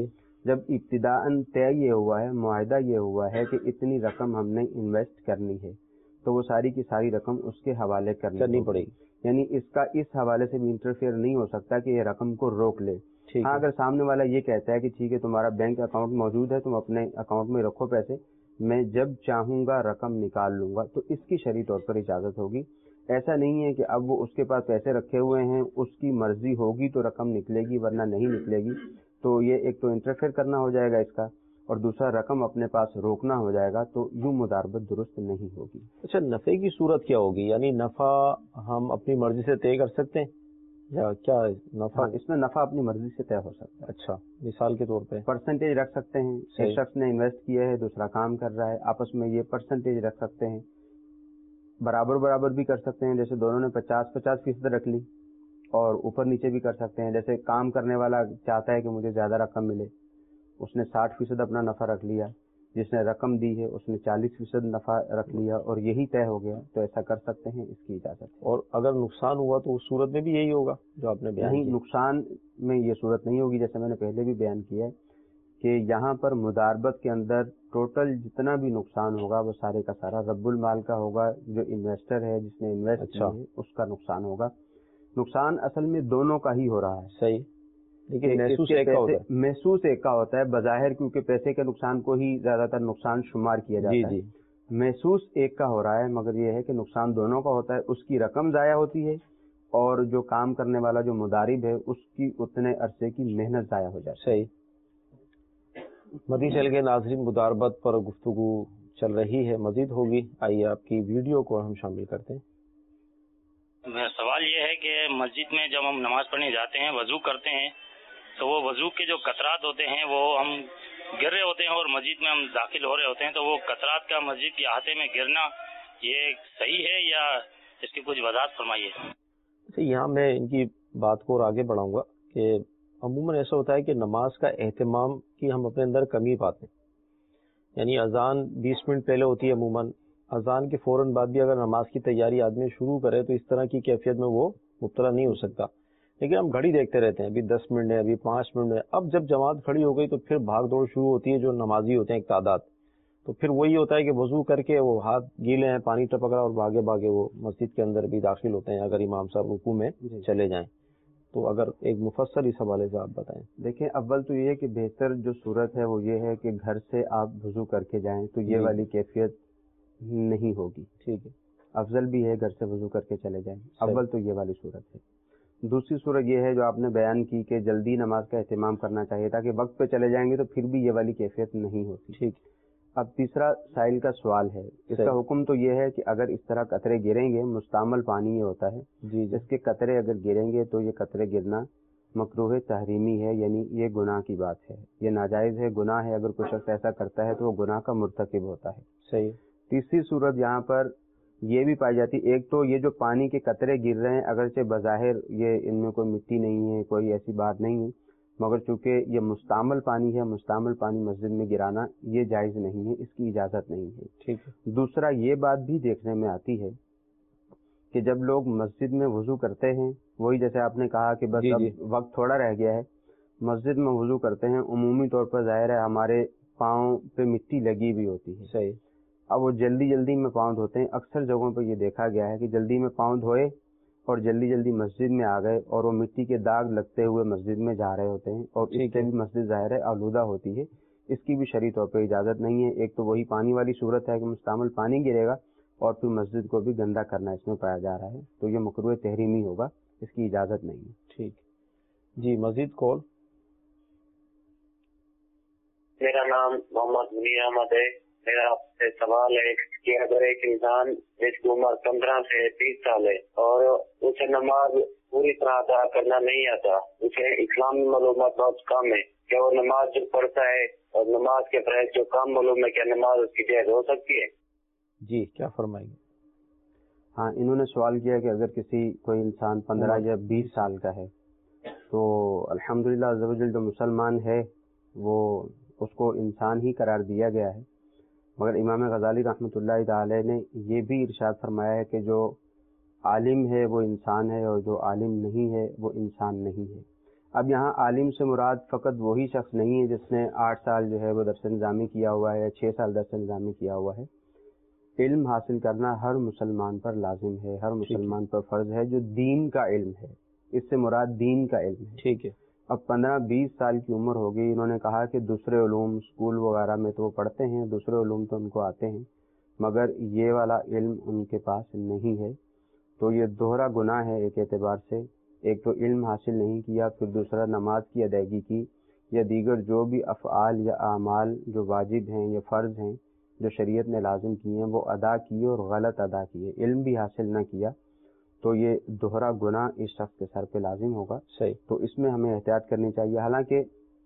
جب ابتداءً طے یہ ہوا ہے، معاہدہ یہ ہوا ہے کہ اتنی رقم ہم نے انویسٹ کرنی ہے، تو وہ ساری کی ساری رقم اس کے حوالے کرنی پڑے گی. یعنی اس کا اس حوالے سے بھی انٹرفیئر نہیں ہو سکتا کہ یہ رقم کو روک لے. ہاں اگر سامنے والا یہ کہتا ہے کہ ٹھیک ہے تمہارا بینک اکاؤنٹ موجود ہے، تم اپنے اکاؤنٹ میں رکھو پیسے، میں جب چاہوں گا رقم نکال لوں گا، تو اس کی شرعی طور پر اجازت ہوگی. ایسا نہیں ہے کہ اب وہ اس کے پاس پیسے رکھے ہوئے ہیں، اس کی مرضی ہوگی تو رقم نکلے گی ورنہ نہیں نکلے گی. تو یہ ایک تو انٹرفیئر کرنا ہو جائے گا اس کا، اور دوسرا رقم اپنے پاس روکنا ہو جائے گا، تو یوں مداربت درست نہیں ہوگی. اچھا، نفع کی صورت کیا ہوگی؟ یعنی نفع ہم اپنی مرضی سے طے کر سکتے ہیں یا کیا نفع؟ اس میں نفع اپنی مرضی سے طے ہو سکتا ہے. اچھا، مثال کے طور پہ پرسنٹیج رکھ سکتے ہیں. ایک شخص نے انویسٹ کیا ہے، دوسرا کام کر رہا ہے، آپس میں یہ پرسنٹیج رکھ سکتے ہیں. برابر برابر بھی کر سکتے ہیں، جیسے دونوں نے پچاس پچاس فیصد رکھ لی، اور اوپر نیچے بھی کر سکتے ہیں. جیسے کام کرنے والا چاہتا ہے کہ مجھے زیادہ رقم ملے، اس نے ساٹھ فیصد اپنا نفع رکھ لیا، جس نے رقم دی ہے اس نے چالیس فیصد نفع رکھ لیا، اور یہی طے ہو گیا، تو ایسا کر سکتے ہیں، اس کی اجازت ہے. اور اگر نقصان ہوا تو اس صورت میں بھی یہی ہوگا جو آپ نے بیان نہیں، کیا؟ نقصان میں یہ صورت نہیں ہوگی. جیسے میں نے پہلے بھی بیان کیا ہے کہ یہاں پر مداربت کے اندر ٹوٹل جتنا بھی نقصان ہوگا وہ سارے کا سارا رب المال کا ہوگا. جو انویسٹر ہے، جس نے انویسٹ کیا ہے، اس کا نقصان ہوگا. نقصان اصل میں دونوں کا ہی ہو رہا ہے. صحیح، لیکن محسوس ایک کا ہوتا ہے. محسوس ایک کا ہوتا ہے بظاہر، کیونکہ پیسے کے نقصان کو ہی زیادہ تر نقصان شمار کیا جاتا ہے. جی جی محسوس ایک کا ہو رہا ہے، مگر یہ ہے کہ نقصان دونوں کا ہوتا ہے. اس کی رقم ضائع ہوتی ہے، اور جو کام کرنے والا جو مدارب ہے اس کی اتنے عرصے کی محنت ضائع ہو جاتی ہے. صحیح. مزید چل کے ناظرین، مداربت پر گفتگو چل رہی ہے، مزید ہوگی. آئیے آپ کی ویڈیو کو ہم شامل کرتے ہیں. میرا سوال یہ ہے کہ مسجد میں جب ہم نماز پڑھنے جاتے ہیں، وضو کرتے ہیں، تو وہ وضو کے جو قطرات ہوتے ہیں وہ ہم گر رہے ہوتے ہیں اور مسجد میں ہم داخل ہو رہے ہوتے ہیں، تو وہ قطرات کا مسجد کے احاطے میں گرنا یہ صحیح ہے یا اس کی کچھ وضاحت فرمائیے. یہاں میں ان کی بات کو اور آگے بڑھاؤں گا کہ عموماً ایسا ہوتا ہے کہ نماز کا اہتمام کی ہم اپنے اندر کمی پاتے ہیں. یعنی اذان بیس منٹ پہلے ہوتی ہے عموماً، اذان کے فوراً بعد بھی اگر نماز کی تیاری آدمی شروع کرے تو اس طرح کی کیفیت میں وہ مبتلا نہیں ہو سکتا. لیکن ہم گھڑی دیکھتے رہتے ہیں، ابھی دس منٹ ہے، ابھی پانچ منٹ ہے. اب جب جماعت کھڑی ہو گئی تو پھر بھاگ دوڑ شروع ہوتی ہے. جو نمازی ہوتے ہیں ایک تعداد، تو پھر وہی ہوتا ہے کہ وضو کر کے وہ ہاتھ گیلے ہیں، پانی ٹپک رہا، اور بھاگے بھاگے وہ مسجد کے اندر بھی داخل ہوتے ہیں اگر امام صاحب رکوع میں چلے جائیں. تو اگر ایک مفصل اس حوالے سے آپ بتائیں. دیکھیں، اول تو یہ ہے کہ بہتر جو صورت ہے وہ یہ ہے کہ گھر سے آپ وضو کر کے جائیں، تو یہ والی کیفیت نہیں ہوگی. ٹھیک ہے، افضل بھی ہے گھر سے وضو کر کے چلے جائیں. اول تو یہ والی صورت ہے. دوسری صورت یہ ہے جو آپ نے بیان کی کہ جلدی نماز کا اہتمام کرنا چاہیے تاکہ وقت پہ چلے جائیں گے تو پھر بھی یہ والی کیفیت نہیں ہوتی. ٹھیک. اب تیسرا سائل کا سوال ہے. اس کا حکم تو یہ ہے کہ اگر اس طرح قطرے گریں گے، مستعمل پانی یہ ہوتا ہے جی اس کے قطرے اگر گریں گے تو یہ قطرے گرنا مکروہ تحریمی ہے، یعنی یہ گناہ کی بات ہے، یہ ناجائز ہے، گناہ ہے. اگر کوئی شخص ایسا کرتا ہے تو وہ گناہ کا مرتکب ہوتا ہے. صحیح. تیسری صورت یہاں پر یہ بھی پائی جاتی، ایک تو یہ جو پانی کے قطرے گر رہے ہیں اگرچہ بظاہر یہ ان میں کوئی مٹی نہیں ہے، کوئی ایسی بات نہیں ہے، مگر چونکہ یہ مستعمل پانی ہے، مستعمل پانی مسجد میں گرانا یہ جائز نہیں ہے، اس کی اجازت نہیں ہے. ٹھیک ہے. دوسرا یہ بات بھی دیکھنے میں آتی ہے کہ جب لوگ مسجد میں وضو کرتے ہیں، وہی جیسے آپ نے کہا کہ بس اب وقت تھوڑا رہ گیا ہے، مسجد میں وضو کرتے ہیں، عمومی طور پر ظاہر ہے ہمارے پاؤں پہ مٹی لگی ہوئی ہوتی ہے. صحیح. اب وہ جلدی جلدی میں پاؤں دھوتے ہیں. اکثر جگہوں پہ یہ دیکھا گیا ہے کہ جلدی میں پاؤں دھوئے اور جلدی جلدی مسجد میں آ گئے، اور وہ مٹی کے داغ لگتے ہوئے مسجد میں جا رہے ہوتے ہیں، اور اس سے بھی مسجد ظاہر ہے آلودہ ہوتی ہے. اس کی بھی شرعی طور پہ اجازت نہیں ہے. ایک تو وہی پانی والی صورت ہے کہ مستعمل پانی گرے گا، اور پھر مسجد کو بھی گندا کرنا اس میں پایا جا رہا ہے، تو یہ مکروہ تحریمی ہوگا، اس کی اجازت نہیں ہے. ٹھیک جی. مزید کال. میرا نام محمد منیر احمد ہے. میرا آپ سے سوال ہے کہ اگر ایک انسان جس کی عمر پندرہ سے تیس سال ہے اور اسے نماز پوری طرح ادا کرنا نہیں آتا، اسے اسلامی معلومات بہت کم ہے، کیا وہ نماز جو پڑھتا ہے اور نماز کے فرائض جو کم معلوم ہے، کیا نماز اس کی جائز ہو سکتی ہے؟ جی کیا فرمائیں گے؟ ہاں، انہوں نے سوال کیا کہ اگر کسی کوئی انسان پندرہ یا بیس سال کا ہے تو الحمدللہ عز و جل جو مسلمان ہے وہ اس کو انسان ہی قرار دیا گیا ہے، مگر امام غزالی رحمۃ اللہ تعالی نے یہ بھی ارشاد فرمایا ہے کہ جو عالم ہے وہ انسان ہے اور جو عالم نہیں ہے وہ انسان نہیں ہے. اب یہاں عالم سے مراد فقط وہی شخص نہیں ہے جس نے آٹھ سال جو ہے وہ درس نظامی کیا ہوا ہے یا چھ سال درس نظامی کیا ہوا ہے. علم حاصل کرنا ہر مسلمان پر لازم ہے, ہر مسلمان پر فرض ہے جو دین کا علم ہے. اس سے مراد دین کا علم ہے. ٹھیک ہے. اب پندرہ بیس سال کی عمر ہوگی, انہوں نے کہا کہ دوسرے علوم اسکول وغیرہ میں تو وہ پڑھتے ہیں, دوسرے علوم تو ان کو آتے ہیں, مگر یہ والا علم ان کے پاس نہیں ہے. تو یہ دوہرا گناہ ہے ایک اعتبار سے. ایک تو علم حاصل نہیں کیا, پھر دوسرا نماز کی ادائیگی کی یا دیگر جو بھی افعال یا اعمال جو واجب ہیں یا فرض ہیں جو شریعت نے لازم کیے ہیں وہ ادا کیے اور غلط ادا کیے, علم بھی حاصل نہ کیا, تو یہ دوہرا گناہ اس شخص کے سر پہ لازم ہوگا. صحیح. تو اس میں ہمیں احتیاط کرنی چاہیے, حالانکہ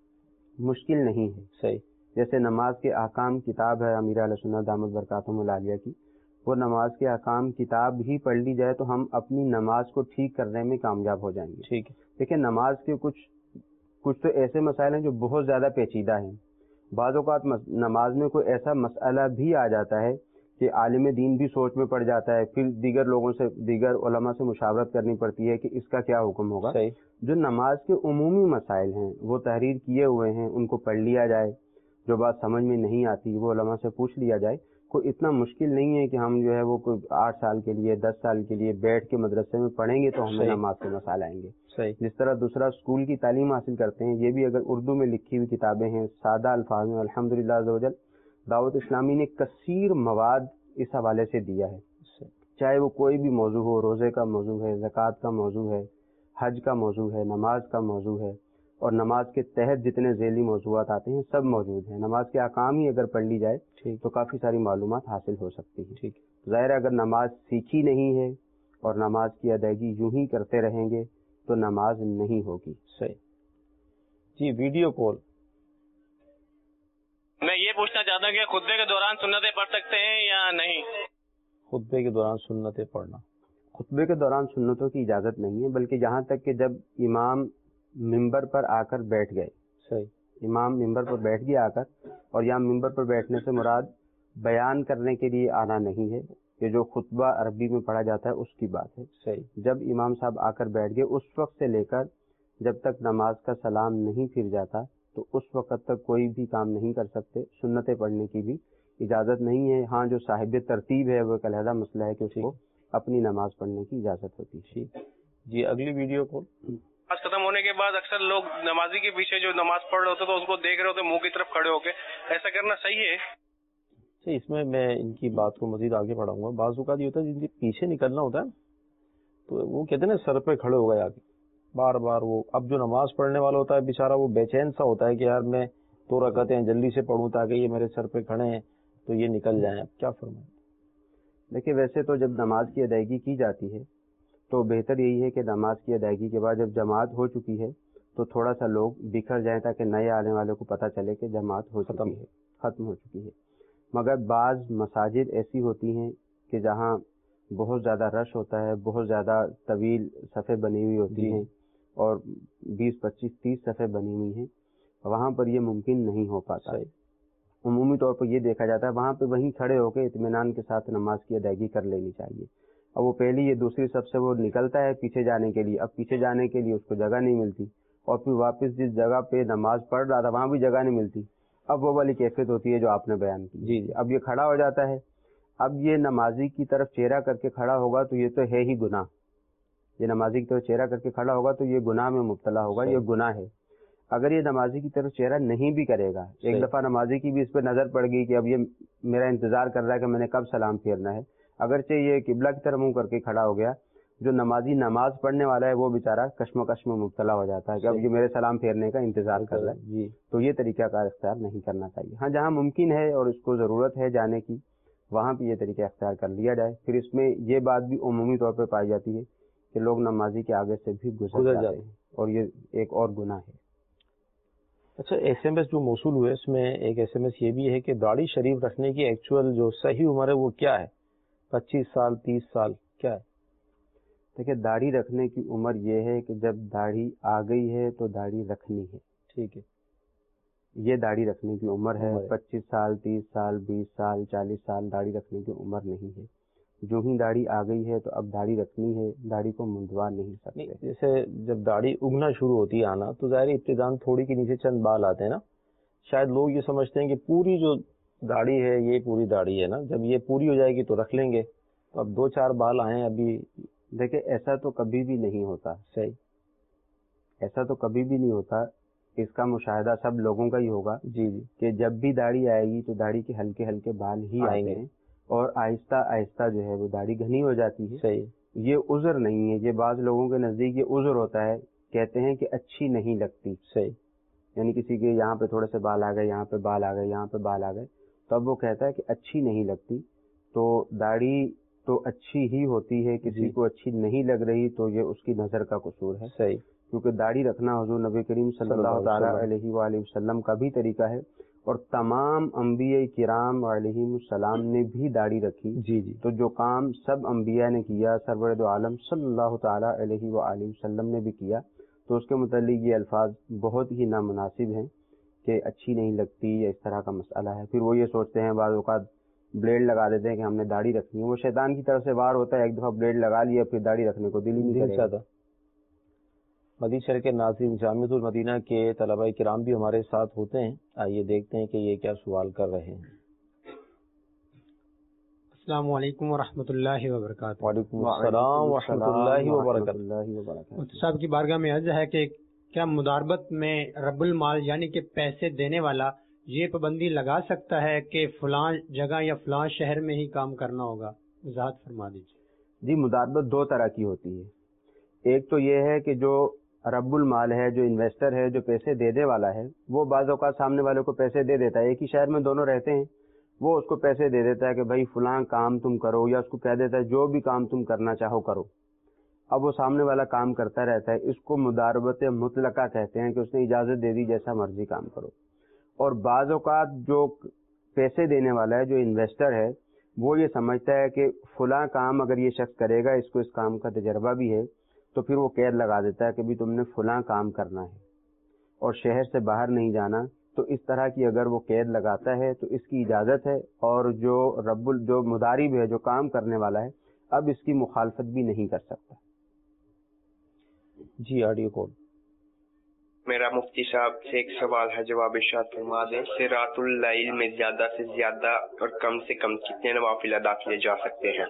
مشکل نہیں ہے. صحیح. جیسے نماز کے احکام کتاب ہے امیر اہل سنت دامت برکاتہم العالیہ کی, وہ نماز کے احکام کتاب ہی پڑھ لی جائے تو ہم اپنی نماز کو ٹھیک کرنے میں کامیاب ہو جائیں گے. ٹھیک ہے. دیکھیں نماز کے کچھ کچھ تو ایسے مسائل ہیں جو بہت زیادہ پیچیدہ ہیں. بعض اوقات نماز میں کوئی ایسا مسئلہ بھی آ جاتا ہے کہ عالم دین بھی سوچ میں پڑ جاتا ہے, پھر دیگر لوگوں سے دیگر علماء سے مشاورت کرنی پڑتی ہے کہ اس کا کیا حکم ہوگا. صحیح. جو نماز کے عمومی مسائل ہیں وہ تحریر کیے ہوئے ہیں, ان کو پڑھ لیا جائے, جو بات سمجھ میں نہیں آتی وہ علماء سے پوچھ لیا جائے. کوئی اتنا مشکل نہیں ہے کہ ہم جو ہے وہ کوئی آٹھ سال کے لیے دس سال کے لیے بیٹھ کے مدرسے میں پڑھیں گے تو ہمیں نماز کے مسائل آئیں گے. صحیح. جس طرح دوسرا اسکول کی تعلیم حاصل کرتے ہیں, یہ بھی اگر اردو میں لکھی ہوئی کتابیں ہیں سادہ الفاظ میں, الحمدللہ عز و جل دعوت اسلامی نے کثیر مواد اس حوالے سے دیا ہے, چاہے وہ کوئی بھی موضوع ہو, روزے کا موضوع ہے, زکوٰۃ کا موضوع ہے, حج کا موضوع ہے, نماز کا موضوع ہے, اور نماز کے تحت جتنے ذیلی موضوعات آتے ہیں سب موجود ہیں. نماز کے احکام ہی اگر پڑھ لی جائے تو کافی ساری معلومات حاصل ہو سکتی ہیں. ٹھیک. ظاہر ہے اگر نماز سیکھی نہیں ہے اور نماز کی ادائیگی یوں ہی کرتے رہیں گے تو نماز نہیں ہوگی. صحیح. جی ویڈیو کال. میں یہ پوچھنا چاہتا ہوں کہ خطبے کے دوران سنتیں پڑھ سکتے ہیں یا نہیں؟ خطبے کے دوران سنتیں پڑھنا, خطبے کے دوران سنتوں کی اجازت نہیں ہے, بلکہ یہاں تک کہ جب امام ممبر پر آ کر بیٹھ گئے. صحیح. امام ممبر پر بیٹھ گیا آ کر, اور یہاں ممبر پر بیٹھنے سے مراد بیان کرنے کے لیے آنا نہیں ہے, کہ جو خطبہ عربی میں پڑھا جاتا ہے اس کی بات ہے. صحیح. جب امام صاحب آ کر بیٹھ گئے اس وقت سے لے کر جب تک نماز کا سلام نہیں پھر جاتا تو اس وقت تک کوئی بھی کام نہیں کر سکتے, سنتیں پڑھنے کی بھی اجازت نہیں ہے. ہاں جو صاحب ترتیب ہے وہ ایک علیحدہ مسئلہ ہے کہ اس کو اپنی نماز پڑھنے کی اجازت ہوتی ہے. جی اگلی ویڈیو کال. نماز ختم ہونے کے بعد اکثر لوگ نمازی کے پیچھے جو نماز پڑھ رہے ہوتے تو اس کو دیکھ رہے ہوتے منہ کی طرف کھڑے ہو کے, ایسا کرنا صحیح ہے؟ اس میں میں ان کی بات کو مزید آگے بڑھاؤں گا. بعض اوقات یہ ہوتا ہے جن کے پیچھے نکلنا ہوتا ہے تو وہ کہتے ہیں نا سر پہ کھڑے ہو گئے آگے بار بار. وہ اب جو نماز پڑھنے والا ہوتا ہے بیچارہ وہ بے چین سا ہوتا ہے کہ یار میں تو رکعتیں جلدی سے پڑھوں تاکہ یہ میرے سر پہ کھڑے ہیں تو یہ نکل جائیں. اب کیا فرمائیں؟ دیکھیے ویسے تو جب نماز کی ادائیگی کی جاتی ہے تو بہتر یہی ہے کہ نماز کی ادائیگی کے بعد جب جماعت ہو چکی ہے تو تھوڑا سا لوگ بکھر جائیں تاکہ نئے آنے والے کو پتہ چلے کہ جماعت ہو چکی ہے, ختم ہو چکی ہے. مگر بعض مساجد ایسی ہوتی ہیں کہ جہاں بہت زیادہ رش ہوتا ہے, بہت زیادہ طویل صفیں بنی ہوئی ہوتی ہیں اور بیس پچیس تیس صفیں بنی ہوئی ہیں, وہاں پر یہ ممکن نہیں ہو پاتا ہے. عمومی طور پر یہ دیکھا جاتا ہے وہاں پہ وہیں کھڑے ہو کے اطمینان کے ساتھ نماز کی ادائیگی کر لینی چاہیے. اب وہ پہلی یہ دوسری صف سے وہ نکلتا ہے پیچھے جانے کے لیے, اب پیچھے جانے کے لیے اس کو جگہ نہیں ملتی, اور پھر واپس جس جگہ پہ نماز پڑھ رہا تھا وہاں بھی جگہ نہیں ملتی. اب وہ والی کیفیت ہوتی ہے جو آپ نے بیان کی. جی جی اب یہ کھڑا ہو جاتا ہے. اب یہ نمازی کی طرف چہرہ کر کے کھڑا ہوگا تو یہ تو ہے ہی گناہ. یہ نمازی کی طرف چہرہ کر کے کھڑا ہوگا تو یہ گناہ میں مبتلا ہوگا, یہ گناہ ہے. اگر یہ نمازی کی طرف چہرہ نہیں بھی کرے گا, ایک دفعہ نمازی کی بھی اس پہ نظر پڑ گئی کہ اب یہ میرا انتظار کر رہا ہے کہ میں نے کب سلام پھیرنا ہے, اگرچہ یہ قبلہ کی طرف منہ کر کے کھڑا ہو گیا, جو نمازی نماز پڑھنے والا ہے وہ بیچارہ کشمکش میں مبتلا ہو جاتا ہے کہ اب یہ میرے سلام پھیرنے کا انتظار کر رہا ہے. جی تو یہ طریقہ کار اختیار نہیں کرنا چاہیے. ہاں جہاں ممکن ہے اور اس کو ضرورت ہے جانے کی وہاں پہ یہ طریقہ اختیار کر لیا جائے. پھر اس میں یہ بات بھی عمومی طور پہ پائی جاتی ہے کہ لوگ نمازی کے آگے سے بھی گزر جاتے ہیں اور یہ ایک اور گناہ ہے. اچھا ایس ایم ایس جو موصول ہوئے اس میں ایک ایس ایم ایس یہ بھی ہے کہ داڑھی شریف رکھنے کی ایکچوئل جو صحیح عمر ہے وہ کیا ہے؟ پچیس سال تیس سال کیا ہے؟ دیکھیے داڑھی رکھنے کی عمر یہ ہے کہ جب داڑھی آ گئی ہے تو داڑھی رکھنی ہے. ٹھیک ہے, یہ داڑھی رکھنے کی عمر ہے. پچیس سال تیس سال بیس سال چالیس سال داڑھی رکھنے کی عمر نہیں ہے. جو ہی داڑھی آ گئی ہے تو اب داڑھی رکھنی ہے، داڑھی کو منڈوا نہیں سکتے. جیسے جب داڑھی اگنا شروع ہوتی ہے آنا تو ظاہر ابتدان تھوڑی کے نیچے چند بال آتے ہیں نا، شاید لوگ یہ سمجھتے ہیں کہ پوری جو داڑھی ہے یہ پوری داڑھی ہے نا، جب یہ پوری ہو جائے گی تو رکھ لیں گے. تو اب دو چار بال آئے ابھی. دیکھیں ایسا تو کبھی بھی نہیں ہوتا. صحیح. ایسا تو کبھی بھی نہیں ہوتا. اس کا مشاہدہ سب لوگوں کا ہی ہوگا. جی جی. کہ جب بھی داڑھی آئے گی تو داڑھی کے ہلکے ہلکے بال ہی آئیں آتے گے ہیں اور آہستہ آہستہ جو ہے وہ داڑھی گھنی ہو جاتی ہے. صحیح. یہ عذر نہیں ہے، یہ بعض لوگوں کے نزدیک یہ عذر ہوتا ہے، کہتے ہیں کہ اچھی نہیں لگتی. صحیح. یعنی کسی کے یہاں پہ تھوڑے سے بال آ گئے، یہاں پہ بال آ گئے، یہاں پہ بال آ گئے، تو اب وہ کہتا ہے کہ اچھی نہیں لگتی. تو داڑھی تو اچھی ہی ہوتی ہے، کسی کو اچھی نہیں لگ رہی تو یہ اس کی نظر کا قصور ہے. صحیح. کیونکہ داڑھی رکھنا حضور نبی کریم صلی اللہ تعالیٰ علیہ وآلہ وسلم کا بھی طریقہ ہے، اور تمام انبیاء کرام علیہم السلام نے بھی داڑھی رکھی. جی جی. تو جو کام سب انبیاء نے کیا، سرور دو عالم صلی اللہ تعالیٰ علیہ وآلہ وسلم نے بھی کیا، تو اس کے متعلق یہ الفاظ بہت ہی نامناسب ہیں کہ اچھی نہیں لگتی یا اس طرح کا مسئلہ ہے. پھر وہ یہ سوچتے ہیں، بعض اوقات بلیڈ لگا دیتے ہیں کہ ہم نے داڑھی رکھنی ہے. وہ شیطان کی طرف سے وار ہوتا ہے، ایک دفعہ بلیڈ لگا لیا پھر داڑھی رکھنے کو دل ہی نہیں کرتا. مدینہ شہر کے ناظرین، جامعۃ المدینہ کے طلباء کرام بھی ہمارے ساتھ ہوتے ہیں. آئیے دیکھتے ہیں کہ یہ کیا سوال کر رہے ہیں. السلام علیکم ورحمۃ اللہ وبرکاتہ. وعلیکم السلام ورحمۃ اللہ وبرکاتہ. صاحب کی بارگاہ میں عرض ہے کہ کیا مداربت میں رب المال یعنی کہ پیسے دینے والا یہ پابندی لگا سکتا ہے کہ فلاں جگہ یا فلاں شہر میں ہی کام کرنا ہوگا؟ وضاحت فرما دیجیے. جی، مداربت دو طرح کی ہوتی ہے. ایک تو یہ ہے کہ جو رب المال ہے، جو انویسٹر ہے، جو پیسے دینے والا ہے، وہ بعض اوقات سامنے والے کو پیسے دے دیتا ہے. ایک ہی شہر میں دونوں رہتے ہیں، وہ اس کو پیسے دے دیتا ہے کہ بھائی فلاں کام تم کرو، یا اس کو کہہ دیتا ہے جو بھی کام تم کرنا چاہو کرو. اب وہ سامنے والا کام کرتا رہتا ہے. اس کو مداربت مطلقہ کہتے ہیں کہ اس نے اجازت دے دی جیسا مرضی کام کرو. اور بعض اوقات جو پیسے دینے والا ہے، جو انویسٹر ہے، وہ یہ سمجھتا ہے کہ فلاں کام اگر یہ شخص کرے گا، اس کو اس کام کا تجربہ بھی ہے، تو پھر وہ قید لگا دیتا ہے کہ بھی تم نے فلاں کام کرنا ہے اور شہر سے باہر نہیں جانا. تو اس طرح کی اگر وہ قید لگاتا ہے تو اس کی اجازت ہے، اور جو رب ال جو مدارب ہے، جو کام کرنے والا ہے، اب اس کی مخالفت بھی نہیں کر سکتا. جی آڈیو کال. میرا مفتی صاحب سے ایک سوال ہے، جواب ارشاد فرما دیں. صراط اللیل میں زیادہ سے زیادہ اور کم سے کم کتنے نوافل ادا کیے جا سکتے ہیں؟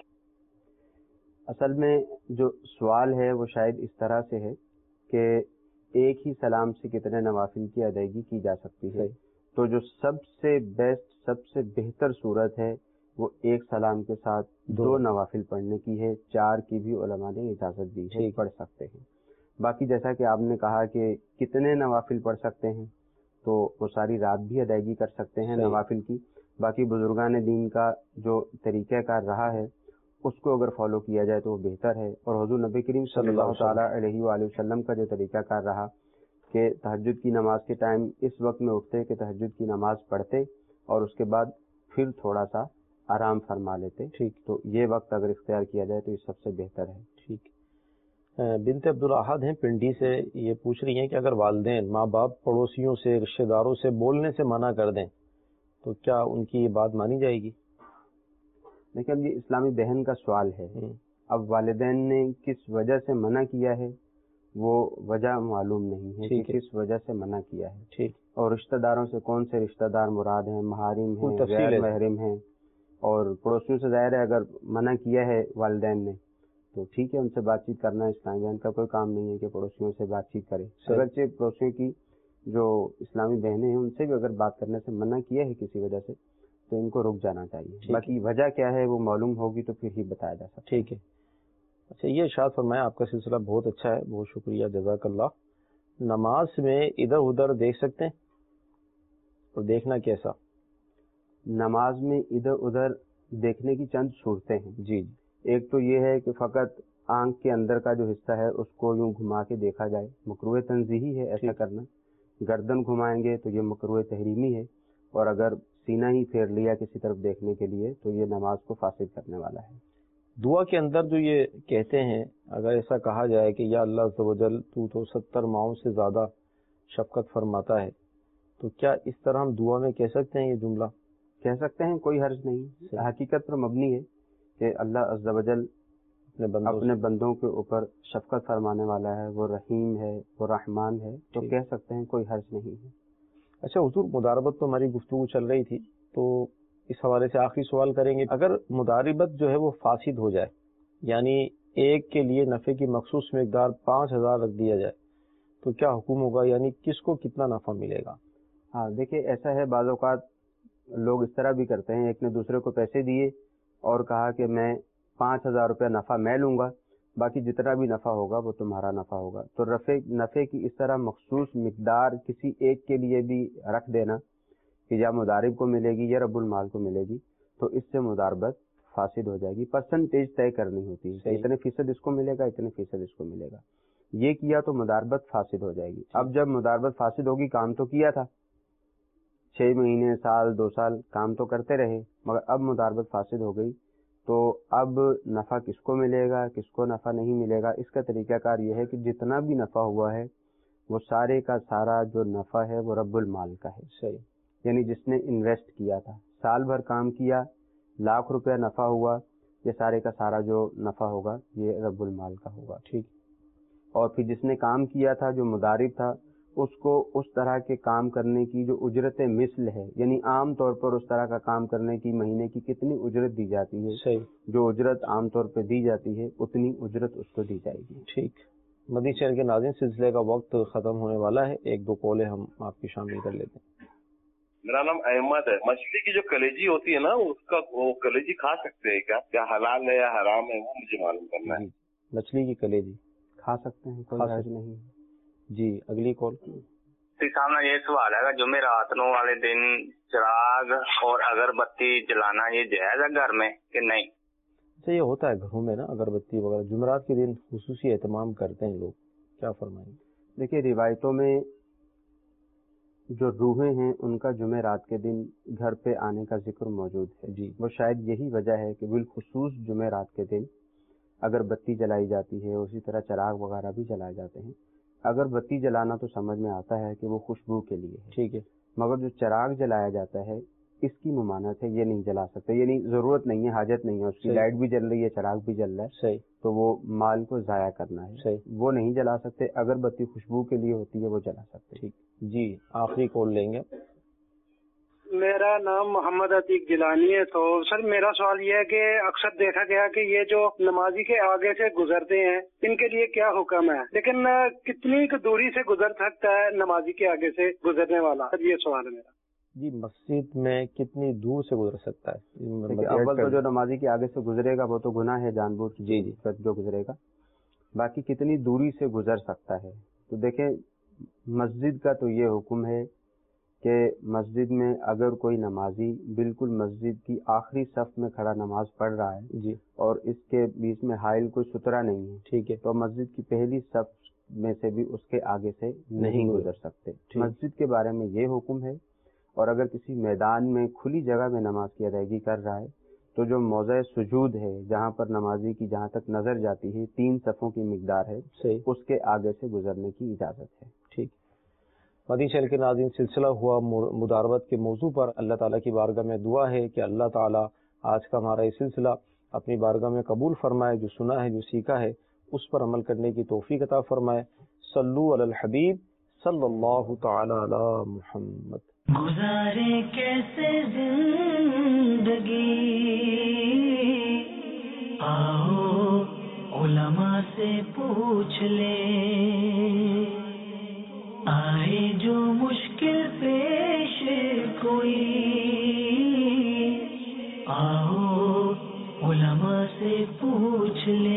اصل میں جو سوال ہے وہ شاید اس طرح سے ہے کہ ایک ہی سلام سے کتنے نوافل کی ادائیگی کی جا سکتی ہے. تو جو سب سے بیسٹ، سب سے بہتر صورت ہے وہ ایک سلام کے ساتھ دو نوافل پڑھنے کی ہے. چار کی بھی علماء نے اجازت دی ہے، پڑھ سکتے ہیں. باقی جیسا کہ آپ نے کہا کہ کتنے نوافل پڑھ سکتے ہیں، تو وہ ساری رات بھی ادائیگی کر سکتے ہیں نوافل کی. باقی بزرگان دین کا جو طریقہ کار رہا ہے اس کو اگر فالو کیا جائے تو وہ بہتر ہے. اور حضور نبی کریم صلی اللہ تعالیٰ علیہ وآلہ وسلم کا جو طریقہ کار رہا کہ تہجد کی نماز کے ٹائم اس وقت میں اٹھتے کہ تہجد کی نماز پڑھتے اور اس کے بعد پھر تھوڑا سا آرام فرما لیتے. ٹھیک، تو یہ وقت اگر اختیار کیا جائے تو یہ سب سے بہتر ہے. ٹھیک. بنت عبدالاحد ہیں پنڈی سے، یہ پوچھ رہی ہیں کہ اگر والدین، ماں باپ پڑوسیوں سے، رشتہ داروں سے بولنے سے منع کر دیں تو کیا ان کی یہ بات مانی جائے گی؟ دیکھیں، اب یہ اسلامی بہن کا سوال ہے. اب والدین نے کس وجہ سے منع کیا ہے وہ وجہ معلوم نہیں ہے کہ کس وجہ سے منع کیا ہے. ٹھیک. اور رشتہ داروں سے کون سے رشتہ دار مراد ہیں، محارم ہیں، غیر محرم ہیں. اور پڑوسیوں سے ظاہر ہے اگر منع کیا ہے والدین نے تو ٹھیک ہے، ان سے بات چیت کرنا اسلامی بہن کا کوئی کام نہیں ہے کہ پڑوسیوں سے بات چیت کرے. اگرچہ پڑوسیوں کی جو اسلامی بہنیں ہیں ان سے بھی اگر بات کرنے سے منع کیا ہے کسی وجہ سے تو ان کو رک جانا چاہیے. باقی وجہ کیا ہے وہ معلوم ہوگی تو پھر ہی بتایا جا سکتا. ٹھیک ہے. اچھا، یہ ارشاد فرمایا، آپ کا سلسلہ بہت اچھا ہے، بہت شکریہ، جزاک اللہ. نماز میں ادھر ادھر دیکھ سکتے ہیں؟ اور دیکھنا کیسا؟ نماز میں ادھر ادھر دیکھنے کی چند صورتیں ہیں. جی. ایک تو یہ ہے کہ فقط آنکھ کے اندر کا جو حصہ ہے اس کو یوں گھما کے دیکھا جائے، مکروہ تنزیہی ہے ایسا کرنا. گردن گھمائیں گے تو یہ مکروہ تحریمی ہے، اور اگر سینہ ہی پھیر لیا کسی طرف دیکھنے کے لیے تو یہ نماز کو فاسد کرنے والا ہے. دعا کے اندر جو یہ کہتے ہیں، اگر ایسا کہا جائے کہ یا اللہ عز و جل تو تو ستر ماؤں سے زیادہ شفقت فرماتا ہے، تو کیا اس طرح ہم دعا میں کہہ سکتے ہیں یہ جملہ؟ کہہ سکتے ہیں، کوئی حرج نہیں. حقیقت پر مبنی ہے کہ اللہ عز و جل اپنے بندوں اپنے بندوں کے اوپر شفقت فرمانے والا ہے، وہ رحیم ہے، وہ رحمان ہے، تو کہہ سکتے ہیں کوئی حرج نہیں ہے۔ اچھا حضور، مداربت تو ہماری گفتگو چل رہی تھی، تو اس حوالے سے آخری سوال کریں گے، اگر مداربت جو ہے وہ فاسد ہو جائے، یعنی ایک کے لیے نفع کی مخصوص مقدار پانچ ہزار رکھ دیا جائے، تو کیا حکم ہوگا؟ یعنی کس کو کتنا نفع ملے گا؟ ہاں دیکھیں، ایسا ہے بعض اوقات لوگ اس طرح بھی کرتے ہیں، ایک نے دوسرے کو پیسے دیے اور کہا کہ میں پانچ ہزار روپیہ نفع میں لوں گا، باقی جتنا بھی نفع ہوگا وہ تمہارا نفع ہوگا۔ تو رفع نفع کی اس طرح مخصوص مقدار کسی ایک کے لیے بھی رکھ دینا کہ یا مدارب کو ملے گی یا رب المال کو ملے گی، تو اس سے مداربت فاسد ہو جائے گی۔ پرسنٹیج طے کرنی ہوتی ہے، اتنے فیصد اس کو ملے گا، اتنے فیصد اس کو ملے گا، یہ کیا تو مداربت فاسد ہو جائے گی۔ اب جب مداربت فاسد ہوگی، کام تو کیا تھا، چھ مہینے، سال، دو سال کام تو کرتے رہے، مگر اب مداربت فاسد ہو گئی، تو اب نفع کس کو ملے گا، کس کو نفع نہیں ملے گا؟ اس کا طریقہ کار یہ ہے کہ جتنا بھی نفع ہوا ہے وہ سارے کا سارا جو نفع ہے وہ رب المال کا ہے۔ صحیح، یعنی جس نے انویسٹ کیا تھا، سال بھر کام کیا، لاکھ روپیہ نفع ہوا، یہ سارے کا سارا جو نفع ہوگا یہ رب المال کا ہوگا۔ ٹھیک، اور پھر جس نے کام کیا تھا، جو مدارب تھا، اس کو اس طرح کے کام کرنے کی جو اجرت مثل ہے، یعنی عام طور پر اس طرح کا کام کرنے کی مہینے کی کتنی اجرت دی جاتی ہے، صحیح، جو اجرت عام طور پہ دی جاتی ہے اتنی اجرت اس کو دی جائے گی۔ ٹھیک، مدنی چینل کے ناظرین، سلسلے کا وقت ختم ہونے والا ہے، ایک دو کالیں ہم آپ کی شامل کر لیتے ہیں۔ میرا نام احمد ہے۔ مچھلی کی جو کلیجی ہوتی ہے نا، اس کا وہ کلیجی کھا سکتے ہیں کیا؟ کیا حلال ہے یا حرام ہے، وہ مجھے معلوم کرنا ہے۔ مچھلی کی کلیجی کھا سکتے ہیں، کوئی حرج نہیں۔ جی، اگلی کال۔ سامنے یہ سوال ہے کہ جمعرات نو والے دن چراغ اور اگربتی جلانا یہ جائز ہے گھر میں کہ نہیں؟ اچھا، یہ ہوتا ہے گھروں میں نا، اگربتی وغیرہ جمعرات کے دن خصوصی اہتمام کرتے ہیں لوگ، کیا فرمائیں؟ دیکھیے، روایتوں میں جو روحیں ہیں ان کا جمعرات کے دن گھر پہ آنے کا ذکر موجود ہے۔ جی، وہ شاید یہی وجہ ہے کہ بالخصوص جمعرات کے دن اگربتی جلائی جاتی ہے، اسی طرح چراغ وغیرہ بھی جلائے جاتے ہیں۔ اگربتی جلانا تو سمجھ میں آتا ہے کہ وہ خوشبو کے لیے ہے، ٹھیک ہے، مگر جو چراغ جلایا جاتا ہے اس کی ممانعت ہے، یہ نہیں جلا سکتے، یعنی ضرورت نہیں ہے، حاجت نہیں ہے، اس کی لائٹ بھی جل رہی ہے، چراغ بھی جل رہا ہے، صحیح، تو وہ مال کو ضائع کرنا ہے، صحیح، وہ نہیں جلا سکتے۔ اگربتی خوشبو کے لیے ہوتی ہے، وہ جلا سکتے۔ ٹھیک، جی، آخری کال لیں گے۔ میرا نام محمد عتیق جیلانی ہے۔ تو سر میرا سوال یہ ہے کہ اکثر دیکھا گیا کہ یہ جو نمازی کے آگے سے گزرتے ہیں ان کے لیے کیا حکم ہے، لیکن کتنی دوری سے گزر سکتا ہے نمازی کے آگے سے گزرنے والا؟ یہ سوال ہے میرا۔ جی، مسجد میں کتنی دور سے گزر سکتا ہے؟ اول تو جو نمازی کے آگے سے گزرے گا وہ تو گناہ ہے جان بوجھ جی جی جو گزرے گا، باقی کتنی دوری سے گزر سکتا ہے؟ تو دیکھیں، مسجد کا تو یہ حکم ہے کہ مسجد میں اگر کوئی نمازی بالکل مسجد کی آخری صف میں کھڑا نماز پڑھ رہا ہے جی اور اس کے بیچ میں حائل کوئی سترا نہیں ہے، ٹھیک ہے، تو مسجد کی پہلی صف میں سے بھی اس کے آگے سے نہیں گزر سکتے۔ مسجد کے بارے میں یہ حکم ہے۔ اور اگر کسی میدان میں کھلی جگہ میں نماز کی ادائیگی کر رہا ہے تو جو موضع سجود ہے، جہاں پر نمازی کی جہاں تک نظر جاتی ہے تین صفوں کی مقدار ہے، اس کے آگے سے گزرنے کی اجازت ہے۔ ٹھیک، مدنی چینل کے ناظرین، سلسلہ ہوا مداربت کے موضوع پر اللہ تعالیٰ کی بارگاہ میں دعا ہے کہ اللہ تعالیٰ آج کا ہمارا یہ سلسلہ اپنی بارگاہ میں قبول فرمائے، جو سنا ہے، جو سیکھا ہے، اس پر عمل کرنے کی توفیق عطا فرمائے۔ صلو علی الحبیب صلی اللہ تعالی علی محمد۔ گزارے کیسے زندگی، آؤ علماء سے پوچھ لیں، آئے جو مشکل پیش کوئی، آؤ علماء سے پوچھ لیں۔